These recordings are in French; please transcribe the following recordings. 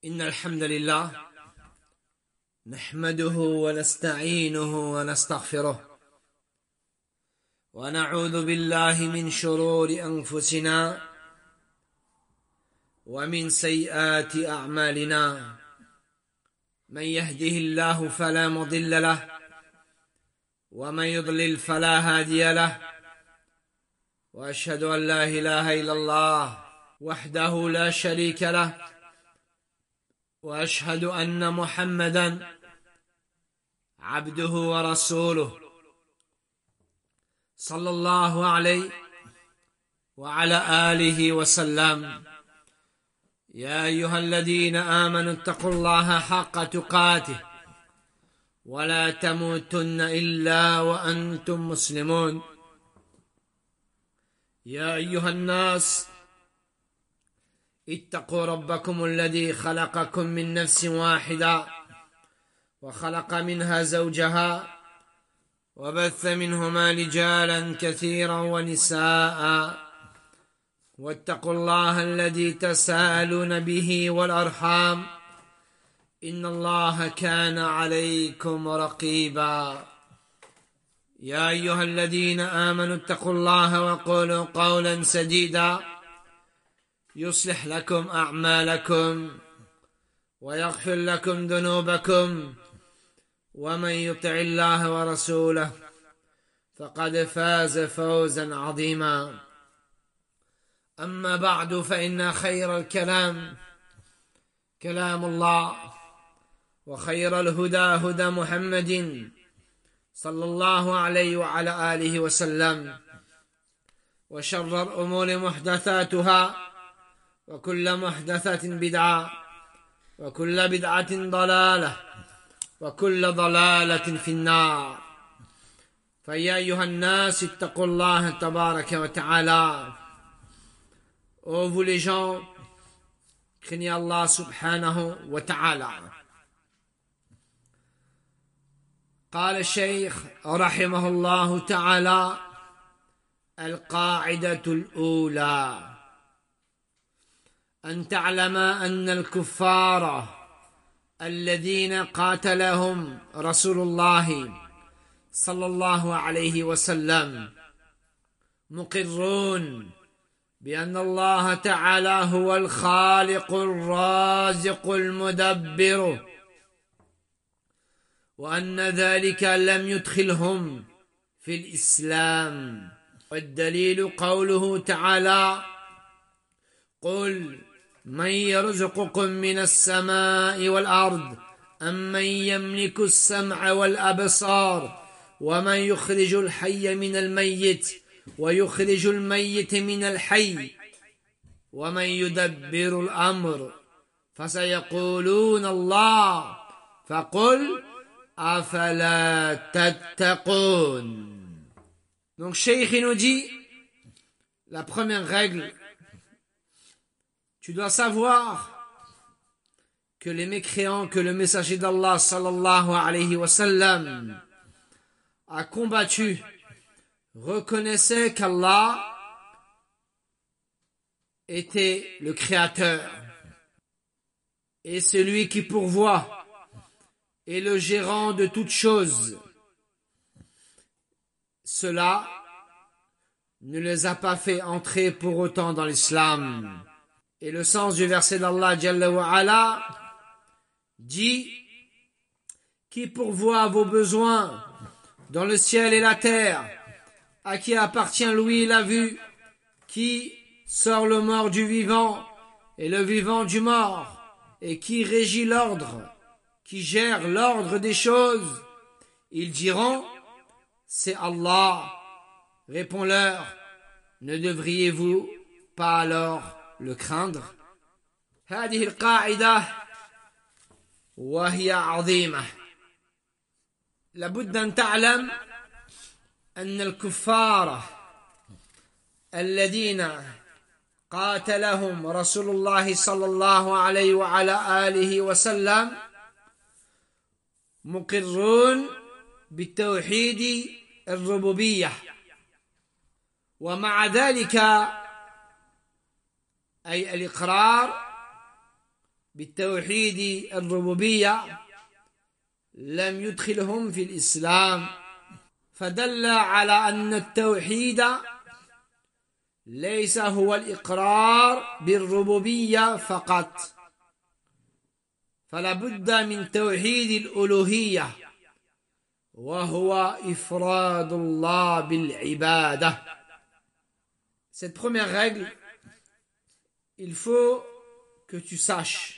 إن الحمد لله نحمده ونستعينه ونستغفره ونعوذ بالله من شرور أنفسنا ومن سيئات أعمالنا. من يهده الله فلا مضل له ومن يضلل فلا هادي له، وأشهد أن لا إله إلا الله وحده لا شريك له، وأشهد أن محمدًا عبده ورسوله صلى الله عليه وعلى آله وسلم. يا أيها الذين آمنوا اتقوا الله حق تقاته ولا تموتن إلا وأنتم مسلمون. يا أيها الناس اتقوا ربكم الذي خلقكم من نفس واحدة وخلق منها زوجها وبث منهما رجالا كثيرا ونساء، واتقوا الله الذي تساءلون به والأرحام إن الله كان عليكم رقيبا. يا أيها الذين آمنوا اتقوا الله وقولوا قولا سديدا يصلح لكم أعمالكم ويغفر لكم ذنوبكم، ومن يطع الله ورسوله فقد فاز فوزا عظيما. أما بعد، فإن خير الكلام كلام الله، وخير الهدى هدى محمد صلى الله عليه وعلى آله وسلم، وشر الأمور محدثاتها، وكل محدثة بدعة، وكل بدعة ضلالة، وكل ضلالة في النار. فيا أيها الناس اتقوا الله تبارك وتعالى. Ô vous les gens, craignez Allah subhanahu wa ta'ala. قال الشيخ رحمه الله تعالى: القاعدة الأولى أن تعلم أن الكفار الذين قاتلهم رسول الله صلى الله عليه وسلم مقرون بأن الله تعالى هو الخالق الرازق المدبر، وأن ذلك لم يدخلهم في الإسلام. والدليل قوله تعالى: قل من يرزقكم من السماء والأرض أمن يملك السمع والأبصار ومن يخرج الحي من الميت ويخرج الميت من الحي ومن يدبر الأمر فسيقولون الله فقل أفلا تتقون. Donc Cheikh nous dit, la première règle, tu dois savoir que les mécréants que le messager d'Allah sallallahu alayhi wa sallam a combattu reconnaissaient qu'Allah était le créateur et celui qui pourvoit et le gérant de toutes choses. Cela ne les a pas fait entrer pour autant dans l'islam. Et le sens du verset d'Allah Jalla wa Ala dit: qui pourvoit vos besoins dans le ciel et la terre, à qui appartient l'ouïe et la vue, qui sort le mort du vivant et le vivant du mort, et qui régit l'ordre, qui gère l'ordre des choses. Ils diront: c'est Allah. Réponds-leur: ne devriez-vous pas alors le craindre? هذه القاعدة وهي عظيمة. لابد أن تعلم أن الكفار الذين قاتلهم رسول الله صلى الله عليه وعلى آله وسلم مقرون بالتوحيد الربوبية، ومع ذلك أي الإقرار بالتوحيد الربوبية لم يدخلهم في الإسلام فدل على أن التوحيد ليس هو الإقرار بالربوبية فقط فلا بد من توحيد الألوهية وهو إفراد الله بالعبادة. Cette première règle, il faut que tu saches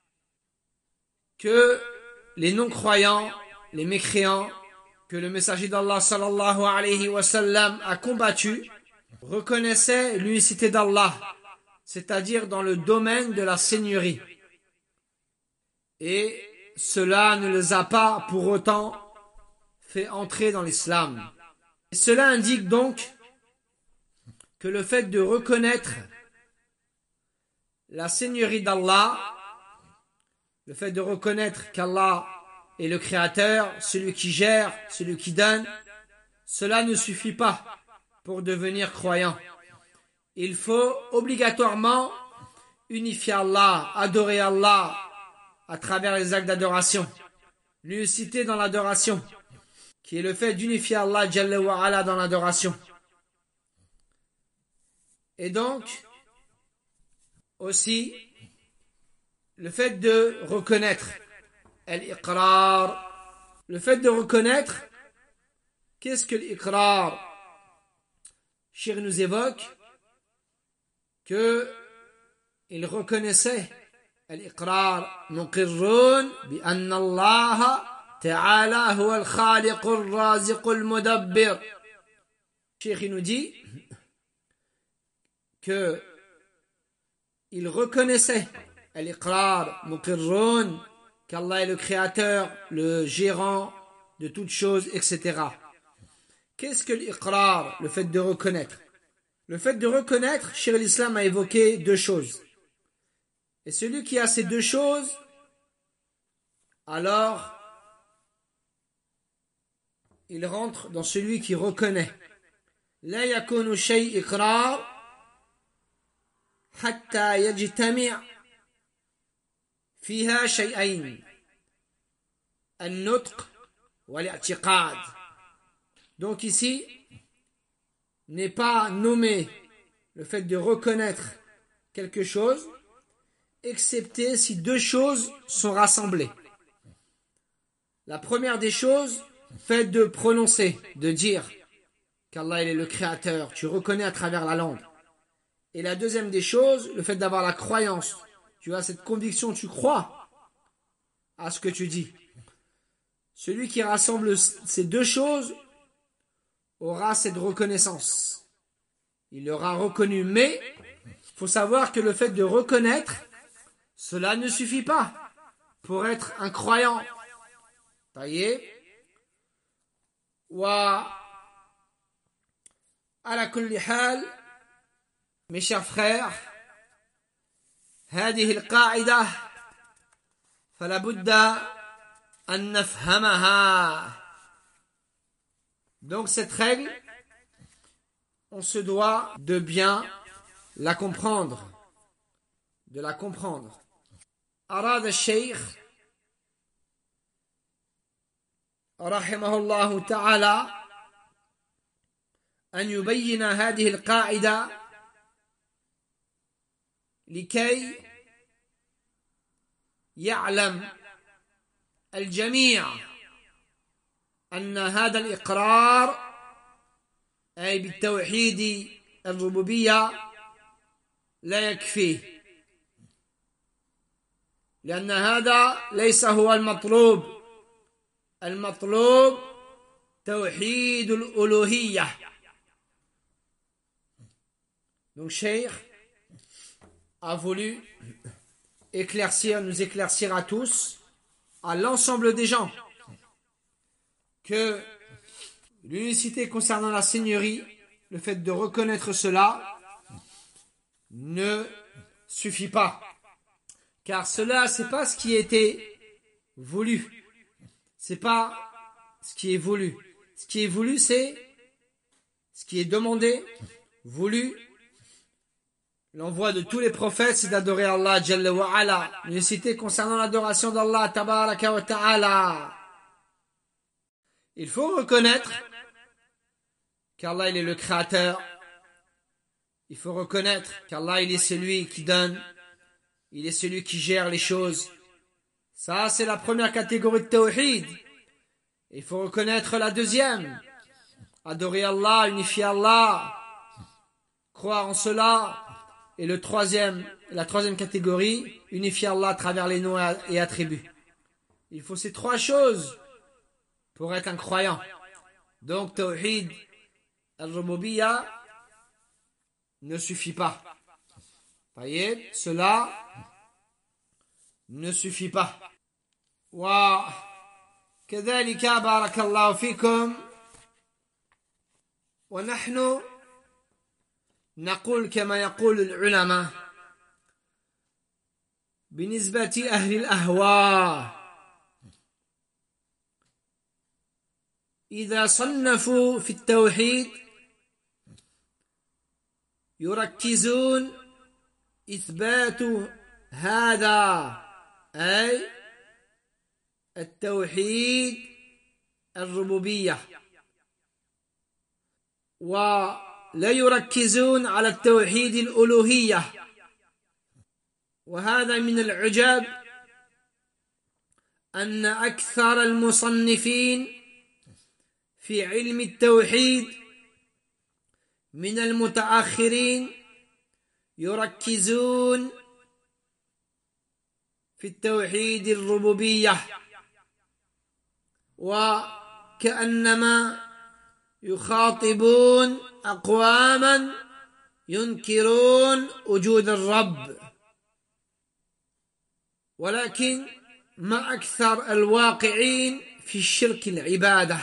que les non-croyants, les mécréants, que le messager d'Allah sallallahu alayhi wa sallam a combattu, reconnaissaient l'unicité d'Allah, c'est-à-dire dans le domaine de la seigneurie. Et cela ne les a pas pour autant fait entrer dans l'islam. Et cela indique donc que le fait de reconnaître la seigneurie d'Allah, le fait de reconnaître qu'Allah est le créateur, celui qui gère, celui qui donne, cela ne suffit pas pour devenir croyant. Il faut obligatoirement unifier Allah, adorer Allah à travers les actes d'adoration, l'unicité dans l'adoration, qui est le fait d'unifier Allah Jalla wa Ala dans l'adoration. Et donc, aussi, le fait de reconnaître l'iqrar, le fait de reconnaître, qu'est-ce que l'iqrar? Cheikh nous évoque que il reconnaissait الإقرار مقرون بأن الله تعالى هو الخالق الرازق المدبر. Cheikh nous dit que il reconnaissait الإقرار مقرون qu'Allah est le créateur, le gérant de toutes choses, etc. Qu'est-ce que l'iqrar, le fait de reconnaître? Le fait de reconnaître, Cheikh l'Islam a évoqué deux choses. Et celui qui a ces deux choses, alors il rentre dans celui qui reconnaît. لا يكون شيء إقرار حتى يجتمع فيها شيئين النطق والاعتقاد. Donc ici n'est pas nommé le fait de reconnaître quelque chose excepté si deux choses sont rassemblées. La première des choses, fait de prononcer, de dire qu'Allah est le créateur, tu reconnais à travers la langue. Et la deuxième des choses, le fait d'avoir la croyance, tu as cette conviction, tu crois à ce que tu dis. Celui qui rassemble ces deux choses aura cette reconnaissance. Il l'aura reconnu, mais il faut savoir que le fait de reconnaître, cela ne suffit pas pour être un croyant. طيب وعلى كل حال mes chers frères هذه القاعدة فلا بد أن نفهمها. Donc cette règle, on se doit de bien la comprendre, de la comprendre. أراد الشيخ رحمه الله تعالى أن يبين هذه القاعدة لكي يعلم الجميع أن هذا الإقرار أي بالتوحيد الربوبية لا يكفيه، لأن هذا ليس هو المطلوب. المطلوب توحيد الألوهية. Donc Cheikh a voulu nous éclaircir à tous, à l'ensemble des gens, que l'unicité concernant la seigneurie, le fait de reconnaître cela, ne suffit pas. Car cela, c'est pas ce qui était voulu. C'est pas ce qui est voulu. Ce qui est voulu, c'est ce qui est demandé, voulu. l'envoi de tous les prophètes, c'est d'adorer Allah Jalla wa Ala. L'unicité concernant l'adoration d'Allah Tabaraka wa Ta'ala. Il faut reconnaître qu'Allah il est le créateur. Il faut reconnaître qu'Allah il est celui qui donne. Il est celui qui gère les choses. Ça, c'est la première catégorie de tawhid. Il faut reconnaître la deuxième. Adorer Allah, unifier Allah, croire en cela. Et la troisième catégorie, unifier Allah à travers les noms et attributs. Il faut ces trois choses pour être un croyant. Donc, tawhid al-rububiyyah ne suffit pas. Voyez, cela ne suffit pas. وكذلك بارك الله فيكم ونحن نقول كما يقول العلماء بالنسبة أهل الأهواء إذا صنفوا في التوحيد يركزون إثبات هذا أي التوحيد الربوبية ولا يركزون على التوحيد الألوهية وهذا من العجاب أن أكثر المصنفين في علم التوحيد من المتأخرين يركزون في التوحيد الربوبية وكأنما يخاطبون أقواما ينكرون وجود الرب ولكن ما أكثر الواقعين في الشرك العبادة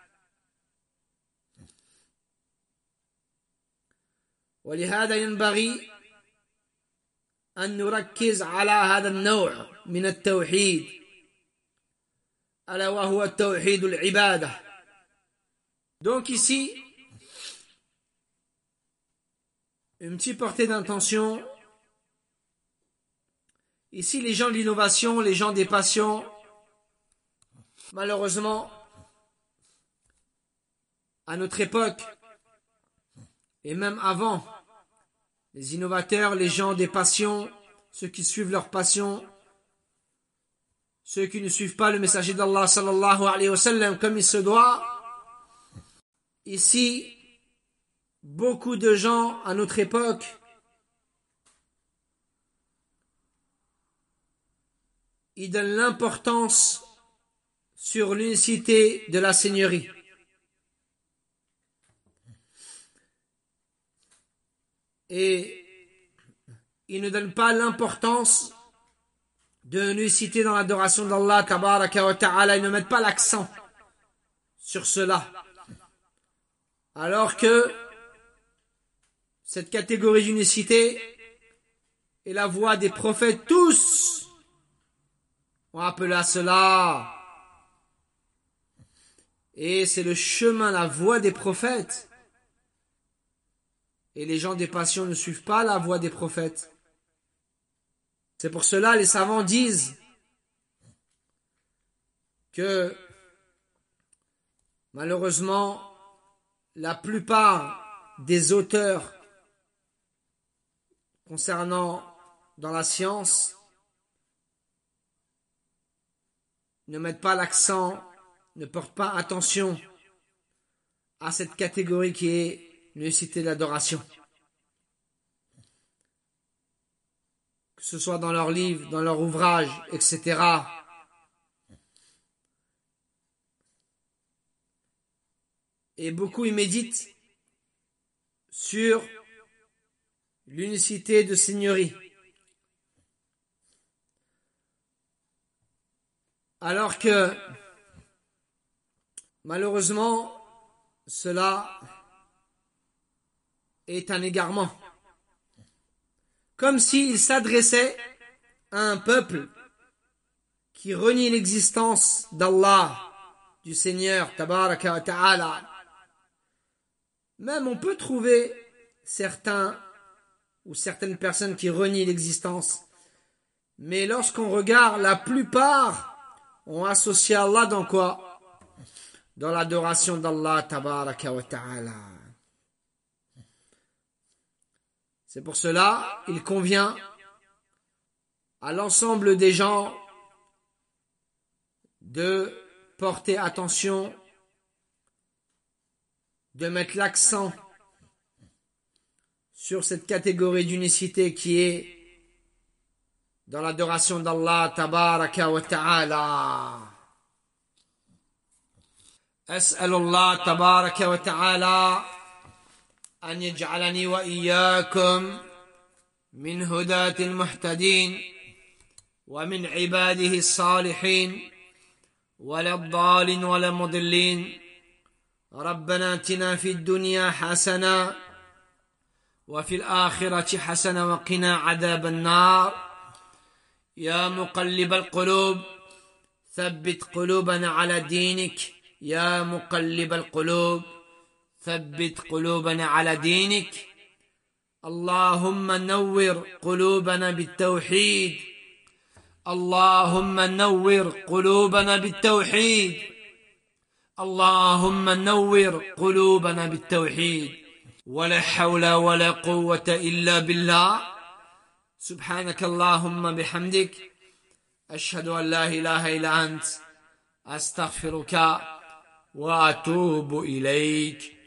ولهذا ينبغي أن نركز على هذا النوع من التوحيد ألا وهو التوحيد العبادة. Donc ici, une petite portée d'intention. Ici, les gens de l'innovation, les gens des passions, malheureusement, à notre époque, et même avant, les innovateurs, les gens des passions, ceux qui suivent leur passion, ceux qui ne suivent pas le messager d'Allah sallallahu alayhi wa sallam comme il se doit. Ici, beaucoup de gens à notre époque ils donnent l'importance sur l'unicité de la Seigneurie. Et ils ne donnent pas l'importance de l'unicité dans l'adoration d'Allah tabaraka wa ta'ala. Ils ne mettent pas l'accent sur cela. Alors que cette catégorie d'unicité est la voix des prophètes tous. On appelle à cela. Et c'est le chemin, la voie des prophètes. Et les gens des passions ne suivent pas la voie des prophètes. C'est pour cela les savants disent que malheureusement la plupart des auteurs concernant dans la science ne mettent pas l'accent, ne portent pas attention à cette catégorie qui est l'unicité de l'adoration. Que ce soit dans leurs livres, dans leurs ouvrages, etc. Et beaucoup y méditent sur l'unicité de Seigneurie. Alors que, malheureusement, cela est un égarement. Comme s'il s'adressait à un peuple qui renie l'existence d'Allah, du Seigneur, Tabaraka wa Ta'ala. Même on peut trouver certains ou certaines personnes qui renient l'existence. Mais lorsqu'on regarde, la plupart ont associé Allah dans quoi? Dans l'adoration d'Allah tabaraka wa ta'ala. C'est pour cela, il convient à l'ensemble des gens de porter attention, de mettre l'accent sur cette catégorie d'unicité qui est dans l'adoration d'Allah tabaraka wa ta'ala. أسأل الله تبارك وتعالى أن يجعلني وإياكم من هداة المهتدين ومن عباده الصالحين ولا الضالين ولا المضلين. ربنا اتنا في الدنيا حسنة وفي الآخرة حسنة وقنا عذاب النار. يا مقلب القلوب ثبت قلوبنا على دينك. يا مقلب القلوب ثبت قلوبنا على دينك. اللهم نور قلوبنا بالتوحيد. اللهم نور قلوبنا بالتوحيد. اللهم نور قلوبنا بالتوحيد. ولا حول ولا قوة إلا بالله. سبحانك اللهم بحمدك أشهد أن لا إله إلا أنت أستغفرك وأتوب إليك.